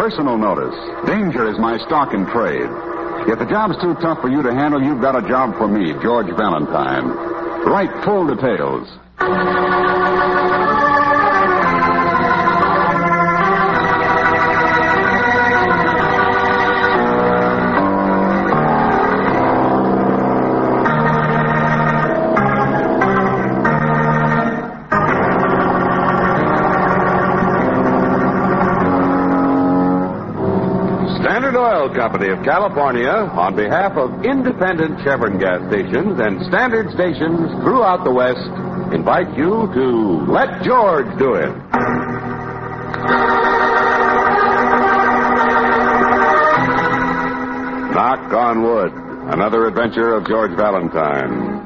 personal notice. Danger is my stock in trade. If the job's too tough for you to handle, you've got a job for me, George Valentine. Write full details. Standard Oil Company of California, on behalf of independent Chevron gas stations and standard stations throughout the West, invite you to Let George Do It. Knock on Wood, another adventure of George Valentine.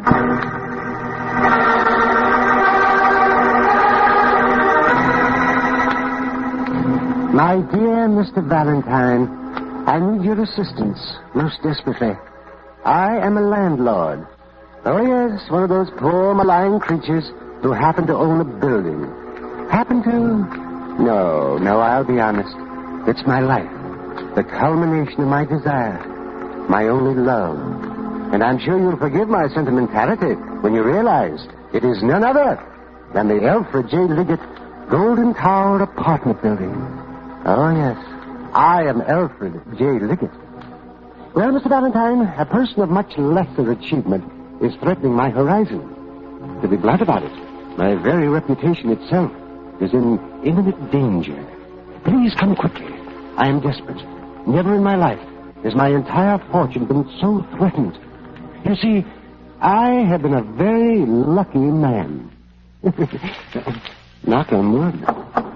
My dear Mr. Valentine, I need your assistance most desperately. I am a landlord. Oh, yes, one of those poor, malign creatures who happen to own a building. Happen to? No, I'll be honest. It's my life, the culmination of my desire, my only love. And I'm sure you'll forgive my sentimentality when you realize it is none other than the Alfred J. Liggett Golden Tower apartment building. Oh, yes. I am Alfred J. Liggett. Well, Mr. Valentine, a person of much lesser achievement is threatening my horizon. To be blunt about it, my very reputation itself is in imminent danger. Please come quickly. I am desperate. Never in my life has my entire fortune been so threatened. You see, I have been a very lucky man. Knock on wood.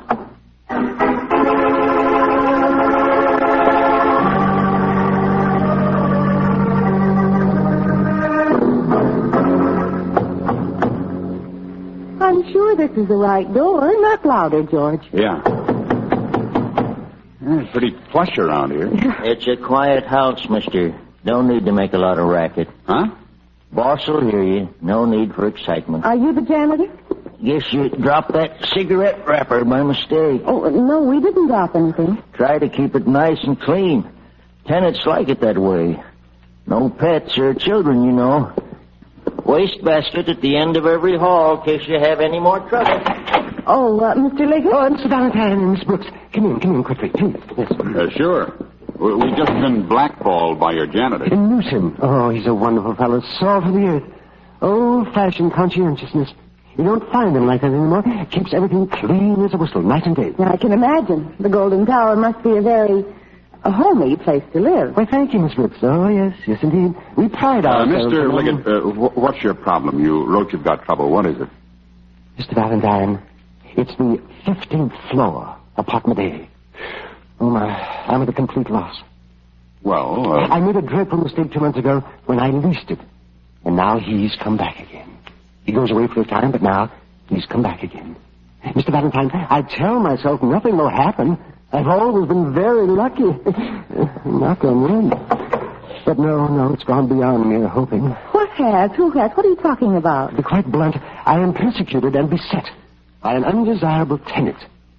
I'm sure this is the right door. Knock louder, George. Yeah. It's pretty plush around here. It's a quiet house, mister. Don't need to make a lot of racket. Huh? Boss will hear you. No need for excitement. Are you the janitor? Guess you dropped that cigarette wrapper by mistake. Oh, no, we didn't drop anything. Try to keep it nice and clean. Tenants like it that way. No pets or children, you know. Wastebasket at the end of every hall in case you have any more trouble. Oh, Mr. Liggett? Oh, Mr. Valentine and Miss Brooks. Come in quickly. Yes. Sure. We've just been blackballed by your janitor. Newsom. Oh, he's a wonderful fellow. Salt of the earth. Old-fashioned conscientiousness. You don't find him like that anymore. Keeps everything clean as a whistle, night and day. I can imagine. The Golden Tower must be a very homey place to live. Well, thank you, Miss Brooks. Oh, yes, indeed. We pride ourselves... Mr. Liggett, what's your problem? You wrote you've got trouble. What is it? Mr. Valentine, it's the 15th floor, apartment A. Oh, my, I'm at a complete loss. Well, I made a dreadful mistake 2 months ago when I leased it. And now he's come back again. He goes away for a time, but now he's come back again. Mr. Valentine, I tell myself nothing will happen. I've always been very lucky. Knock on wood. But no, it's gone beyond mere hoping. What has? Who has? What are you talking about? To be quite blunt, I am persecuted and beset by an undesirable tenant.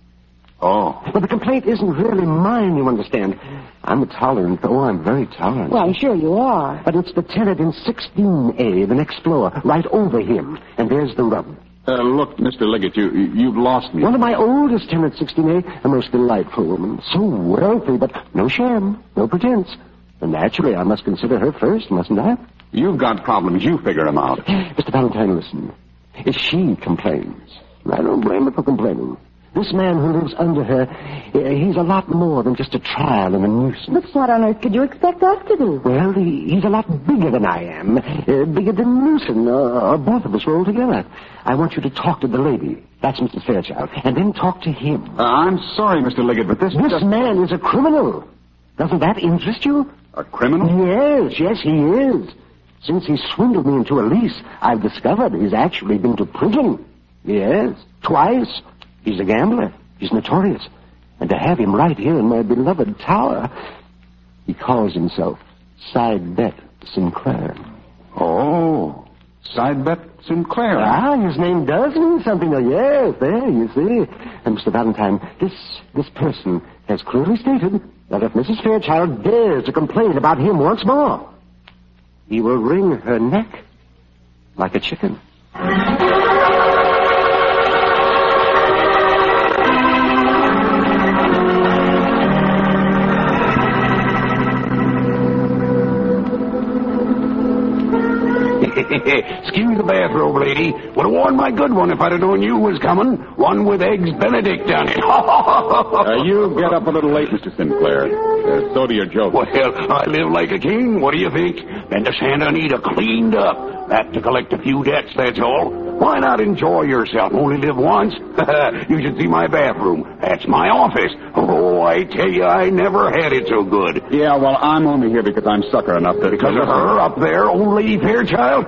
Oh. But the complaint isn't really mine, you understand. I'm I'm very tolerant. Well, I'm sure you are. But it's the tenant in 16A, the next floor, right over him. And there's the rub. Look, Mr. Liggett, you've lost me. One of my oldest tenants, 16A, a most delightful woman. So wealthy, but no sham, no pretense. And naturally, I must consider her first, mustn't I? You've got problems. You figure them out. Mr. Valentine, listen. If she complains, I don't blame her for complaining. This man who lives under her, he's a lot more than just a trial and a nuisance. But what on earth could you expect us to do? Well, he's a lot bigger than I am. Bigger than Newsom, or both of us rolled together. I want you to talk to the lady. That's Mrs. Fairchild. And then talk to him. I'm sorry, Mr. Liggett, but this man is a criminal. Doesn't that interest you? A criminal? Yes, he is. Since he swindled me into a lease, I've discovered he's actually been to prison. Yes, twice. He's a gambler. He's notorious. And to have him right here in my beloved tower, he calls himself Side Bet Sinclair. Oh. Side bet Sinclair. Ah, his name does mean something. Oh, yes, there, you see. And Mr. Valentine, this person has clearly stated that if Mrs. Fairchild dares to complain about him once more, he will wring her neck like a chicken. Excuse the bathrobe, lady. Would have worn my good one if I'd have known you was coming. One with eggs Benedict on it. You get up a little late, Mr. Sinclair. So do your jokes. Well, I live like a king. What do you think? Been to Santa Anita cleaned up. That to collect a few debts, that's all. Why not enjoy yourself? Only live once. You should see my bathroom. That's my office. Oh, I tell you, I never had it so good. Yeah, well, I'm only here because I'm sucker enough to... Because of her up there, old Lady Fairchild?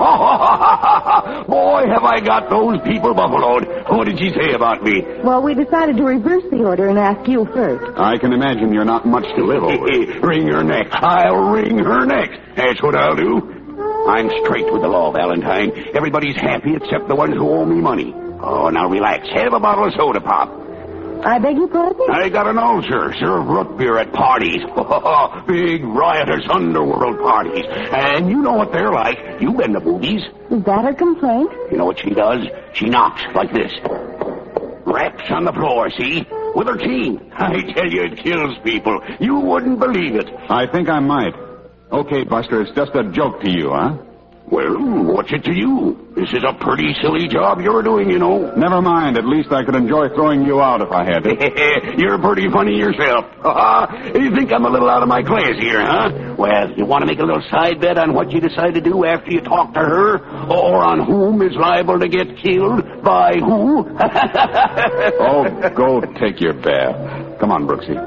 Boy, have I got those people buffaloed. What did she say about me? Well, we decided to reverse the order and ask you first. I can imagine you're not much to live over. Wring her neck. I'll wring her neck. That's what I'll do. I'm straight with the law, Valentine. Everybody's happy except the ones who owe me money. Oh, now relax. Have a bottle of soda pop. I beg your pardon? I got an ulcer. Serve root beer at parties. Big, riotous underworld parties. And you know what they're like. You've been to movies. Is that her complaint? You know what she does? She knocks like this. Raps on the floor, see? With her cane. I tell you, it kills people. You wouldn't believe it. I think I might. Okay, Buster, it's just a joke to you, huh? Well, what's it to you? This is a pretty silly job you're doing, you know. Never mind. At least I could enjoy throwing you out if I had to. You're pretty funny yourself. You think I'm a little out of my class here, huh? Well, you want to make a little side bet on what you decide to do after you talk to her? Or on whom is liable to get killed by who? Oh, go take your bath. Come on, Brooksy.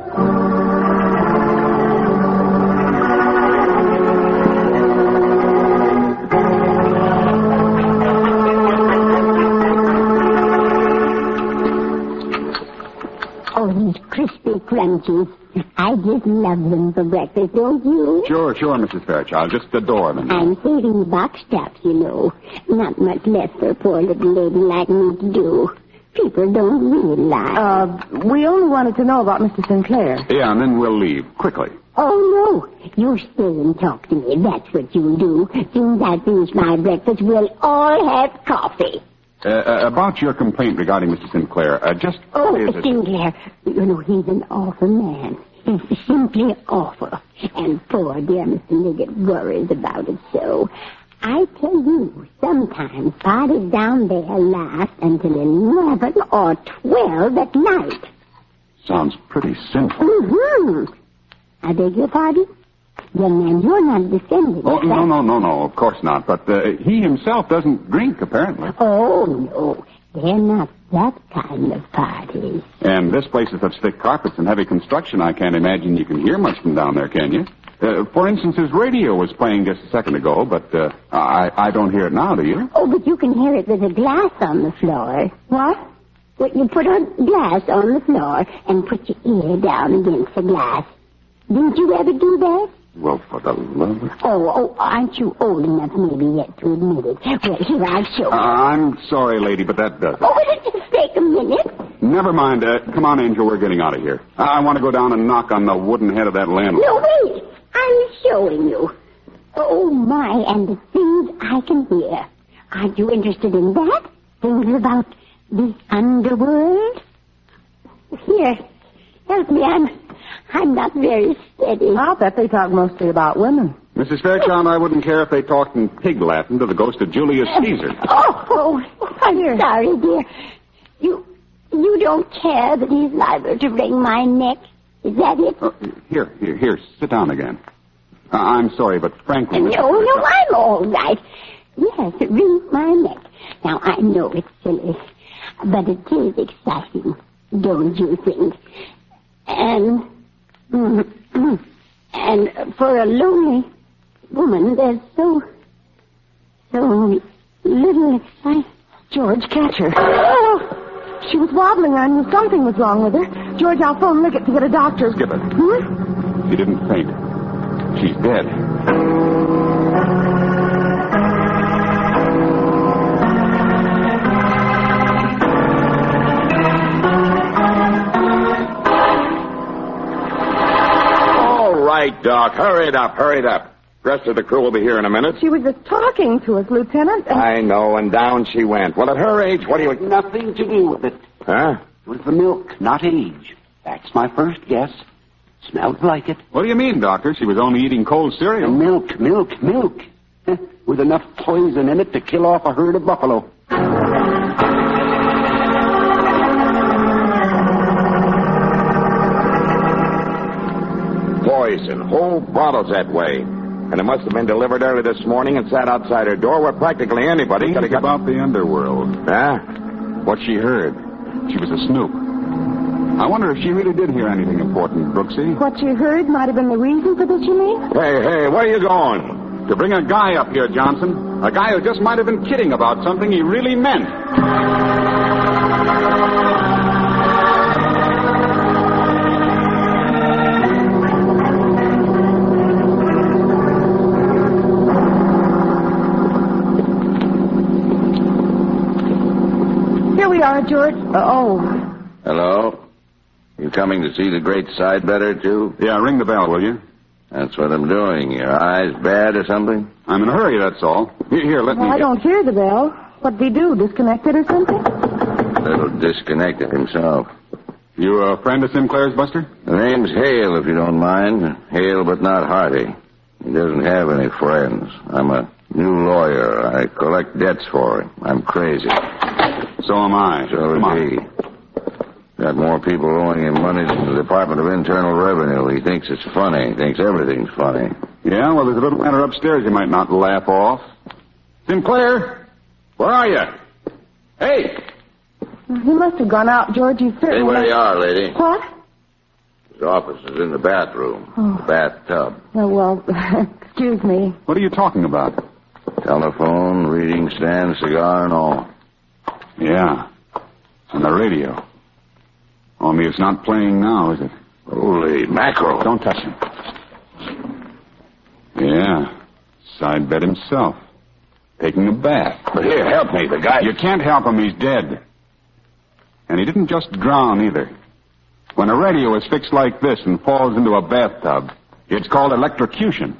Crispy crunchies. I just love them for breakfast, don't you? Sure, Mrs. Fairchild. Just adore them. I'm saving boxed up, you know. Not much left for a poor little lady like me to do. People don't realize. We only wanted to know about Mr. Sinclair. Yeah, and then we'll leave. Quickly. Oh, no. You stay and talk to me. That's what you'll do. Soon as I finish my breakfast, we'll all have coffee. About your complaint regarding Mr. Sinclair, just... Oh, Sinclair, you know, he's an awful man. He's simply awful. And poor dear Mr. Liggett worries about it so. I tell you, sometimes parties down there last until 11 or 12 at night. Sounds pretty sinful. Mm-hmm. I beg your pardon? Young man, you're not defending. Oh, no, of course not. But he himself doesn't drink, apparently. Oh, no. They're not that kind of parties. And this place is such thick carpets and heavy construction, I can't imagine you can hear much from down there, can you? For instance, his radio was playing just a second ago, but I don't hear it now, do you? Oh, but you can hear it with a glass on the floor. What? Well, you put a glass on the floor and put your ear down against the glass. Didn't you ever do that? Well, for the love of... Oh, aren't you old enough maybe yet to admit it? Well, here, I'll show you. I'm sorry, lady, but that does it. Oh, will it just take a minute? Never mind. Come on, Angel, we're getting out of here. I want to go down and knock on the wooden head of that landlord. No, wait. I'm showing you. Oh, my, and the things I can hear. Aren't you interested in that? Things about the underworld? Here, help me. I'm not very steady. I'll bet they talk mostly about women. Mrs. Fairchild, I wouldn't care if they talked in pig Latin to the ghost of Julius Caesar. Oh, I'm sorry, dear. You don't care that he's liable to wring my neck? Is that it? Here, sit down again. I'm sorry, but frankly... No, I'm all right. Yes, wring my neck. Now, I know it's silly, but it is exciting, don't you think? And for a lonely woman, there's so little excitement. George, catch her. Oh, she was wobbling. I knew something was wrong with her. George, I'll phone Liggett to get a doctor. Skip it. She didn't faint. She's dead. right, Doc. Hurry it up. The rest of the crew will be here in a minute. She was just talking to us, Lieutenant. And... I know, and down she went. Well, at her age, what do you... Nothing to do with it. Huh? It was the milk, not age. That's my first guess. Smelled like it. What do you mean, Doctor? She was only eating cold cereal. Milk. With enough poison in it to kill off a herd of buffalo. Poison. Whole bottles that way. And it must have been delivered early this morning and sat outside her door where practically anybody could have got... about the underworld. Huh? What she heard. She was a snoop. I wonder if she really did hear anything important, Brooksy. What she heard might have been the reason for this, you mean? Hey, where are you going? To bring a guy up here, Johnson. A guy who just might have been kidding about something he really meant. Here we are, George. Hello? You coming to see the great Sidebetter, too? Yeah, ring the bell, will you? That's what I'm doing. Your eyes bad or something? I'm in a hurry, that's all. Here, let me... I don't hear the bell. What did he do? Disconnected or something? Little disconnected himself. You a friend of Sinclair's, Buster? The name's Hale, if you don't mind. Hale, but not hearty. He doesn't have any friends. I'm a new lawyer. I collect debts for him. I'm crazy. So am I. So is he. Got more people owing him money than the Department of Internal Revenue. He thinks it's funny. He thinks everything's funny. Yeah, well, there's a little matter upstairs you might not laugh off. Sinclair, where are you? Hey! He must have gone out, George. You certainly... Hey, where you are, lady. What? His office is in the bathroom. The bathtub. Oh, well, excuse me. What are you talking about? Telephone, reading stand, cigar, and all. Yeah. On the radio. Only it's not playing now, is it? Holy mackerel. Don't touch him. Yeah. Sidebed himself. Taking a bath. But here, help me. The guy... You can't help him. He's dead. And he didn't just drown, either. When a radio is fixed like this and falls into a bathtub, it's called electrocution.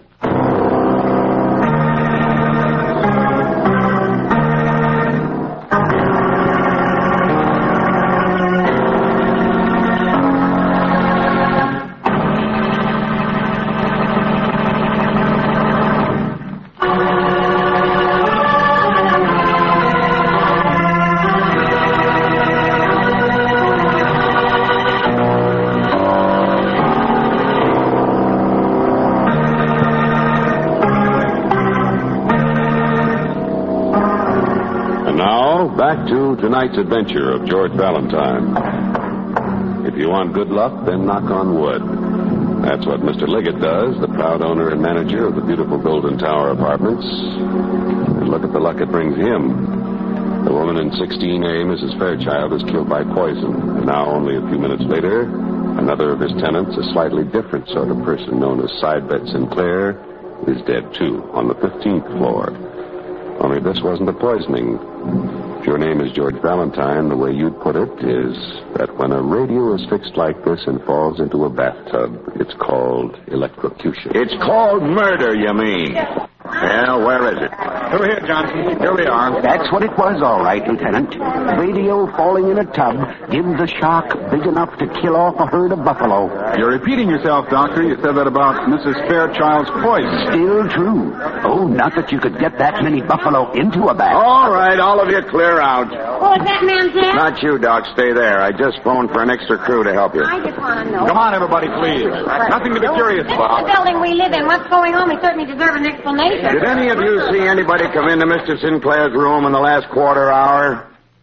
Back to tonight's adventure of George Valentine. If you want good luck, then knock on wood. That's what Mr. Liggett does, the proud owner and manager of the beautiful Golden Tower Apartments. And look at the luck it brings him. The woman in 16A, Mrs. Fairchild, is killed by poison. And now, only a few minutes later, another of his tenants, a slightly different sort of person known as Sidebed Sinclair, is dead, too, on the 15th floor. Only this wasn't a poisoning. If your name is George Valentine, the way you'd put it is that when a radio is fixed like this and falls into a bathtub, it's called electrocution. It's called murder, you mean? Yeah, where is it? Over here, Johnson. Here we are. That's what it was, all right, Lieutenant. Radio falling in a tub gives a shock big enough to kill off a herd of buffalo. You're repeating yourself, Doctor. You said that about Mrs. Fairchild's poison. Still true. Oh, not that you could get that many buffalo into a bath. All right, all of you clear out. What was that man say? Not you, Doc. Stay there. I just phoned for an extra crew to help you. I just want to know. Come on, everybody, please. Nothing to be curious This is the about. building we live in. What's going on? We certainly deserve an explanation. Did any of you see anybody come into Mr. Sinclair's room in the last quarter hour?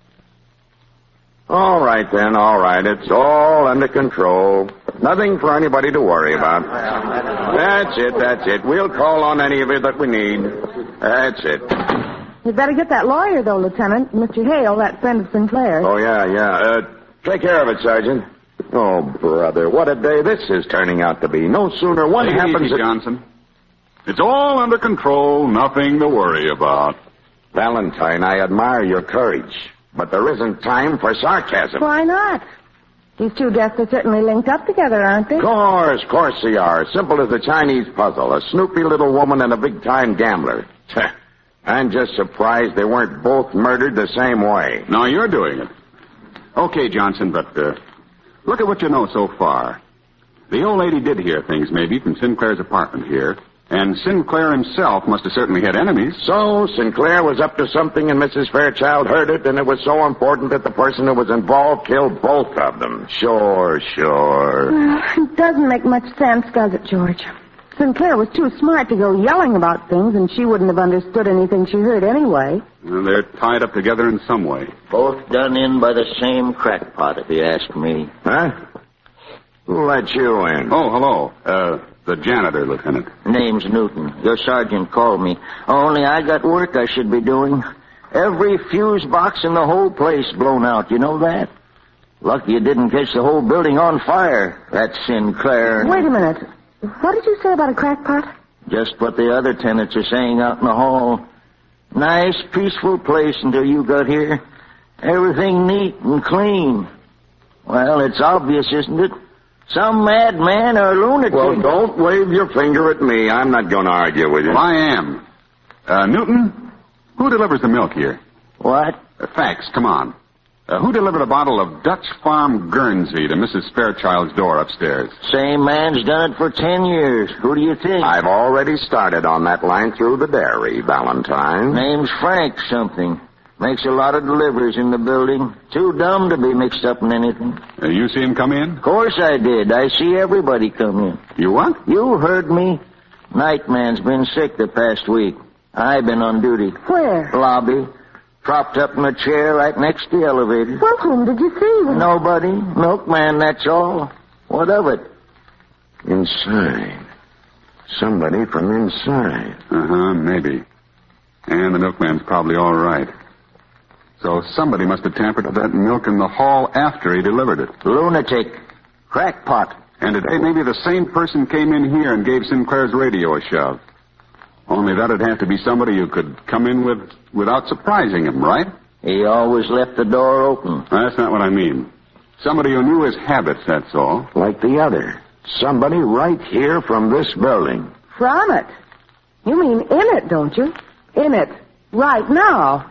All right, then, all right. It's all under control. Nothing for anybody to worry about. That's it. We'll call on any of you that we need. That's it. You'd better get that lawyer, though, Lieutenant. Mr. Hale, that friend of Sinclair. Oh, yeah. Take care of it, Sergeant. Oh, brother, what a day this is turning out to be. No sooner one Take it happens... easy, Johnson. It's all under control. Nothing to worry about. Valentine, I admire your courage, but there isn't time for sarcasm. Why not? These two deaths are certainly linked up together, aren't they? Of course they are. Simple as the Chinese puzzle. A snoopy little woman and a big-time gambler. I'm just surprised they weren't both murdered the same way. No, you're doing it. Okay, Johnson, but look at what you know so far. The old lady did hear things, maybe, from Sinclair's apartment here. And Sinclair himself must have certainly had enemies. So Sinclair was up to something and Mrs. Fairchild heard it, and it was so important that the person who was involved killed both of them. Sure. Well, it doesn't make much sense, does it, George? Sinclair was too smart to go yelling about things, and she wouldn't have understood anything she heard anyway. Well, they're tied up together in some way. Both done in by the same crackpot, if you ask me. Huh? Who let you in? Oh, hello. The janitor, Lieutenant. Name's Newton. Your sergeant called me. Only I got work I should be doing. Every fuse box in the whole place blown out. You know that? Lucky you didn't catch the whole building on fire. That Sinclair. Wait a minute. What did you say about a crackpot? Just what the other tenants are saying out in the hall. Nice, peaceful place until you got here. Everything neat and clean. Well, it's obvious, isn't it? Some madman or lunatic. Well, don't wave your finger at me. I'm not going to argue with you. Well, I am. Newton, who delivers the milk here? What? Facts, come on. Who delivered a bottle of Dutch Farm Guernsey to Mrs. Fairchild's door upstairs? Same man's done it for 10 years. Who do you think? I've already started on that line through the dairy, Valentine. Name's Frank something. Makes a lot of deliveries in the building. Too dumb to be mixed up in anything. You see him come in? Of course I did. I see everybody come in. You what? You heard me. Nightman's been sick the past week. I've been on duty. Where? Lobby. Propped up in a chair right next to the elevator. Well, whom did you see? Nobody. Milkman, that's all. What of it? Inside. Somebody from inside. Maybe. And the milkman's probably all right. So somebody must have tampered with that milk in the hall after he delivered it. Lunatic. Crackpot. And today maybe the same person came in here and gave Sinclair's radio a shove. Only that'd have to be somebody who could come in without surprising him, right? He always left the door open. That's not what I mean. Somebody who knew his habits, that's all. Like the other. Somebody right here from this building. From it? You mean in it, don't you? In it. Right now.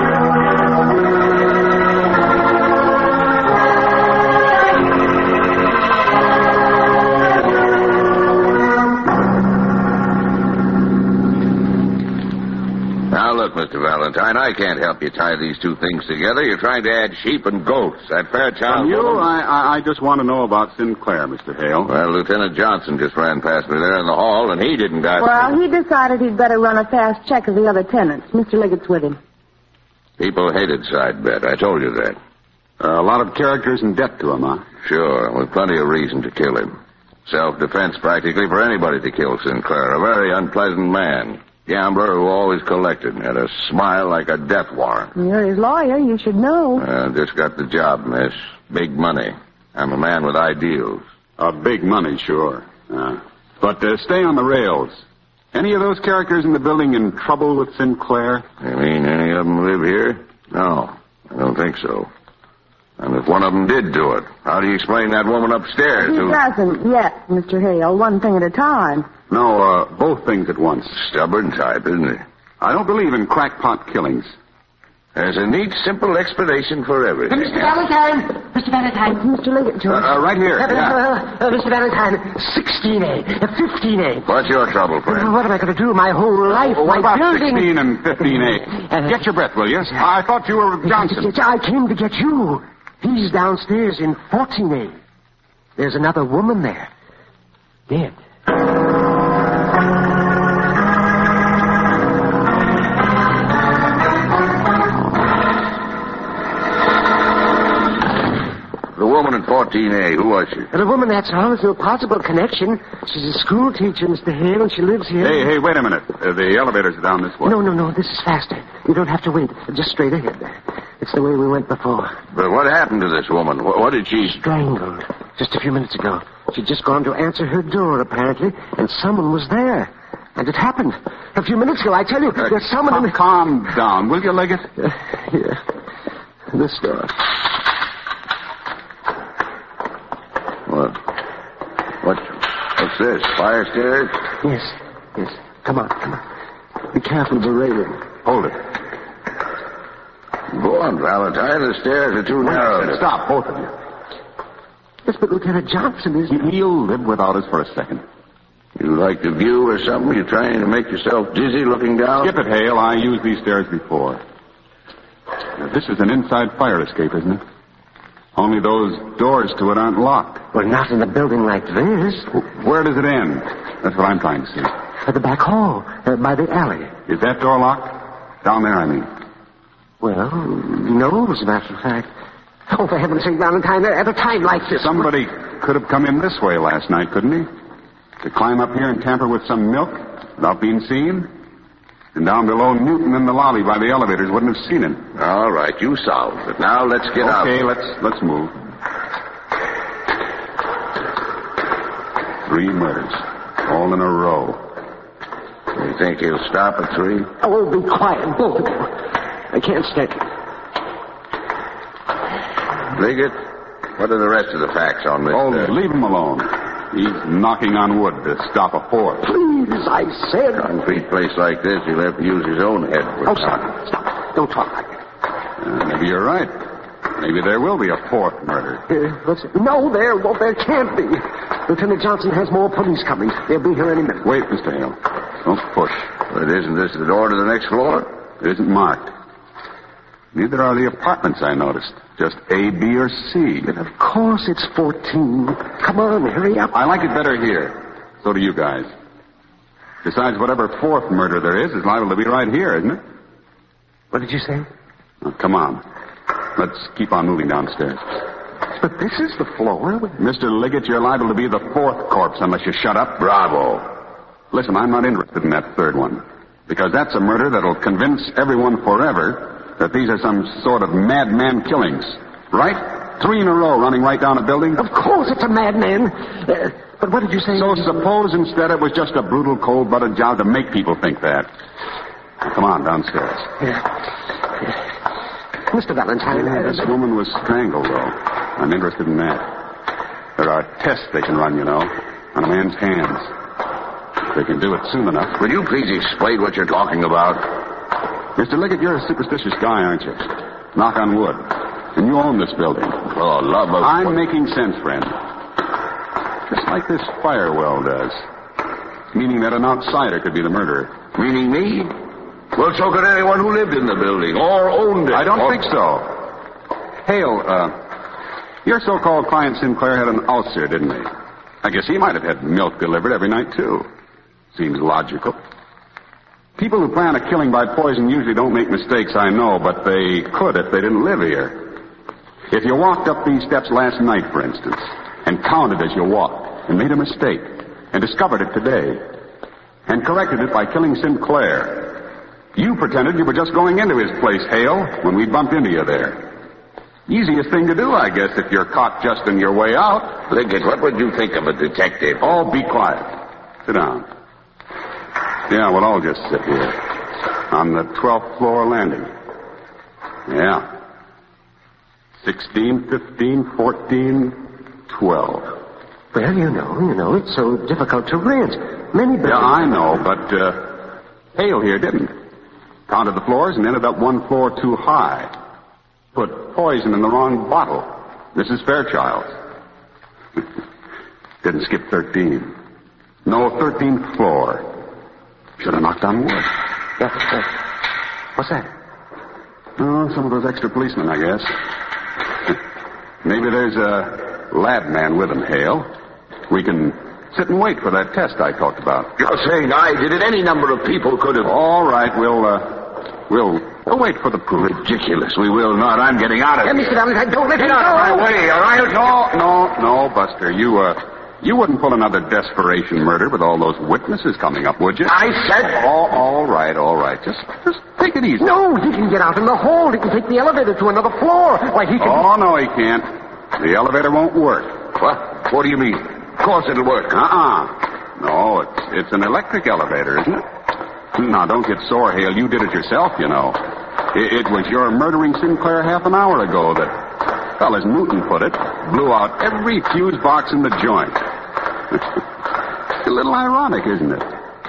Now, look, Mr. Valentine, I can't help you tie these two things together. You're trying to add sheep and goats. That Fairchild... From you, I just want to know about Sinclair, Mr. Hale. Well, Lieutenant Johnson just ran past me there in the hall, and he didn't die. Well, he decided he'd better run a fast check of the other tenants. Mr. Liggett's with him. People hated Sidebet. I told you that. A lot of characters in debt to him, huh? Sure, with plenty of reason to kill him. Self-defense practically for anybody to kill Sinclair. A very unpleasant man. Gambler who always collected. Had a smile like a death warrant. You're his lawyer. You should know. Just got the job, miss. Big money. I'm a man with ideals. Big money, sure. But stay on the rails. Any of those characters in the building in trouble with Sinclair? You mean any of them live here? No, I don't think so. And if one of them did do it, how do you explain that woman upstairs? He doesn't yet, Mr. Hale. One thing at a time. No, both things at once. Stubborn type, isn't he? I don't believe in crackpot killings. There's a neat, simple explanation for everything. Mr. Valentine! Mr. Valentine! Mr. Liggett, George. Right here. Mr. Valentine, 16A, 15A. What's your trouble, friend? What am I going to do my whole life? What my about building... 16 and 15A? Get your breath, will you? I thought you were Johnson. I came to get you. He's downstairs in 14A. There's another woman there. Dead. The woman in 14A, who was she? The woman that's all. There's no possible connection. She's a school teacher, Mr. Hale, and she lives here. Hey, wait a minute. The elevators are down this way. No. This is faster. You don't have to wait. Just straight ahead. It's the way we went before. But what happened to this woman? What did she... Strangled. Just a few minutes ago. She'd just gone to answer her door, apparently, and someone was there. And it happened. A few minutes ago, I tell you, there's someone in the... Calm down, will you, Liggett? Here. This door. What's this? Fire stairs? Yes. Come on. Be careful of the railing. Hold it. Go on, Valentine. The stairs are too narrow. Stop, both of you. Yes, but Lieutenant Johnson is... He'll live without us for a second. You like the view or something? You trying to make yourself dizzy looking down? Skip it, Hale. I used these stairs before. Now, this is an inside fire escape, isn't it? Only those doors to it aren't locked. Well, not in a building like this. Where does it end? That's what I'm trying to see. At the back hall, by the alley. Is that door locked? Down there, I mean. Well, no, as a matter of fact. Oh, for heaven's sake, Valentine, at a time like this... Somebody could have come in this way last night, couldn't he? To climb up here and tamper with some milk without being seen? And down below, Newton in the lobby by the elevators wouldn't have seen him. All right, you solved it. Now let's get out. Okay, let's move. 3 murders, all in a row. You think he'll stop at 3? Oh, be quiet, both of you. I can't stand it. Liggett, what are the rest of the facts on this? Oh, leave him alone. He's knocking on wood to stop a fourth. Please, I said... Concrete place like this, he'll have to use his own head. Oh, stop. Don't talk like that. Maybe you're right. Maybe there will be a 4th murder. No, there can't be. Lieutenant Johnson has more police coming. They'll be here any minute. Wait, Mr. Hale. Don't push. But isn't this the door to the next floor? It isn't marked. Neither are the apartments, I noticed. Just A, B, or C. But of course it's 14. Come on, hurry up. I like it better here. So do you guys. Besides, whatever 4th murder there is liable to be right here, isn't it? What did you say? Oh, come on. Let's keep on moving downstairs. But this is the floor. Mr. Liggett, you're liable to be the 4th corpse unless you shut up. Bravo. Listen, I'm not interested in that 3rd one. Because that's a murder that'll convince everyone forever that these are some sort of madman killings. Right? 3 in a row running right down a building? Of course it's a madman. But what did you say? So suppose instead it was just a brutal, cold-blooded job to make people think that. Now, come on, downstairs. Yeah. Mr. Valentine... This woman was strangled, though. I'm interested in that. There are tests they can run, you know, on a man's hands. They can do it soon enough. Will you please explain what you're talking about? Mr. Liggett, you're a superstitious guy, aren't you? Knock on wood. And you own this building. Oh, love of... I'm making sense, friend. Just like this fire well does. Meaning that an outsider could be the murderer. Meaning me? Well, so could anyone who lived in the building or owned it. I don't think so. Hale, your so-called client Sinclair had an ulcer, didn't he? I guess he might have had milk delivered every night, too. Seems logical. People who plan a killing by poison usually don't make mistakes, I know, but they could if they didn't live here. If you walked up these steps last night, for instance, and counted as you walked, and made a mistake, and discovered it today, and corrected it by killing Sinclair, you pretended you were just going into his place, Hale, when we bumped into you there. Easiest thing to do, I guess, if you're caught just in your way out. Liggett, what would you think of a detective? Oh, be quiet. Sit down. Yeah, we'll all just sit here. On the 12th floor landing. Yeah. 16, 15, 14, 12. Well, you know, it's so difficult to rent. Many buildings... Yeah, I know, but Hale here didn't. Counted the floors and ended up 1 floor too high. Put poison in the wrong bottle. Mrs. Fairchild. Didn't skip 13. No, 13th floor. Should have knocked on wood. What's that? Oh, some of those extra policemen, I guess. Maybe there's a lab man with him, Hale. We can sit and wait for that test I talked about. You're saying I did it? Any number of people could have... All right, we'll wait for the proof. Ridiculous. We will not. I'm getting out of here. Mr. Valentine, don't let him Get out of my way, all right? No, Buster. You wouldn't pull another desperation murder with all those witnesses coming up, would you? I said... All right. Just take it easy. No, he can get out in the hall. He can take the elevator to another floor. Why, he can... Oh, no, he can't. The elevator won't work. What do you mean? Of course it'll work. No, it's an electric elevator, isn't it? Now, don't get sore, Hale. You did it yourself, you know. It was your murdering Sinclair half an hour ago that... Well, as Newton put it, blew out every fuse box in the joint. A little ironic, isn't it?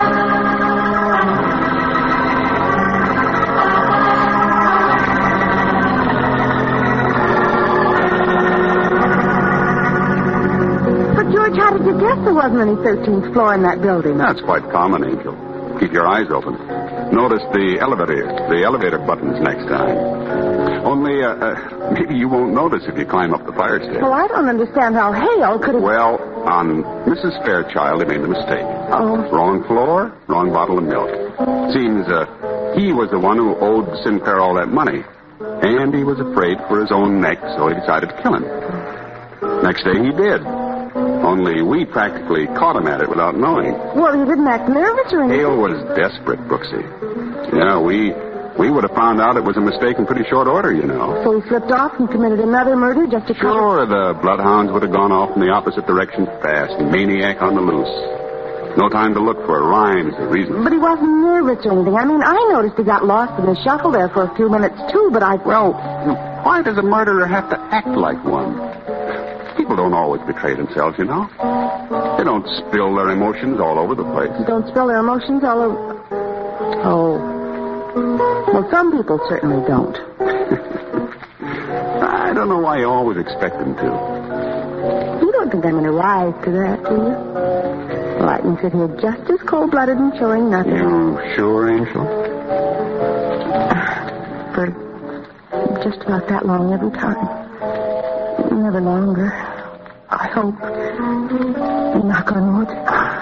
But, George, how did you guess there wasn't any 13th floor in that building? That's quite common, Angel. Keep your eyes open. Notice the elevator buttons next time. Only, maybe you won't notice if you climb up the fire stairs. Well, I don't understand how Hale could have... Well, on Mrs. Fairchild, he made a mistake. Oh. Wrong floor, wrong bottle of milk. Seems he was the one who owed Sinclair all that money. And he was afraid for his own neck, so he decided to kill him. Next day he did. Only we practically caught him at it without knowing. Well, he didn't act nervous or anything. Hale was desperate, Brooksy. Yeah, we would have found out it was a mistake in pretty short order, you know. So he slipped off and committed another murder just to cover... Sure, the bloodhounds would have gone off in the opposite direction fast. Maniac on the loose. No time to look for rhymes or reasons. But he wasn't nervous or anything. I mean, I noticed he got lost in the shuffle there for a few minutes, too, but I... Well, why does a murderer have to act like one? People don't always betray themselves, you know. They don't spill their emotions all over the place. Don't spill their emotions all over... Oh. Well, some people certainly don't. I don't know why you always expect them to. You don't think I'm going to rise to that, do you? Well, I can sit here just as cold-blooded and showing nothing. You sure, Angel? For just about that long every time. Never longer. I hope. Knock on wood.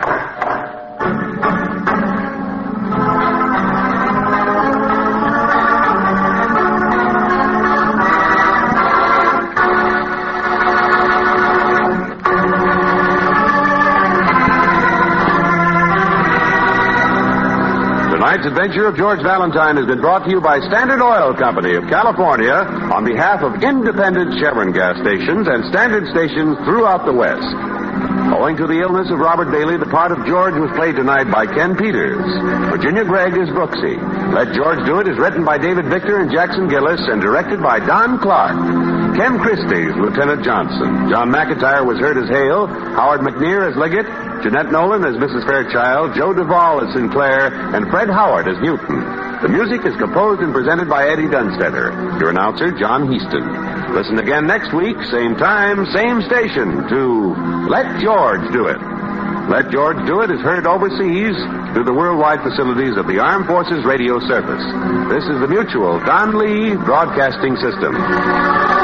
Tonight's adventure of George Valentine has been brought to you by Standard Oil Company of California on behalf of independent Chevron gas stations and Standard stations throughout the West. Owing to the illness of Robert Bailey, the part of George was played tonight by Ken Peters. Virginia Gregg is Brooksy. Let George Do It is written by David Victor and Jackson Gillis and directed by Don Clark. Ken Christie is Lieutenant Johnson. John McIntyre was heard as Hale, Howard McNear as Liggett, Jeanette Nolan as Mrs. Fairchild, Joe Duvall as Sinclair, and Fred Howard as Newton. The music is composed and presented by Eddie Dunstetter. Your announcer, John Heaston. Listen again next week, same time, same station, to Let George Do It. Let George Do It is heard overseas through the worldwide facilities of the Armed Forces Radio Service. This is the Mutual Don Lee Broadcasting System.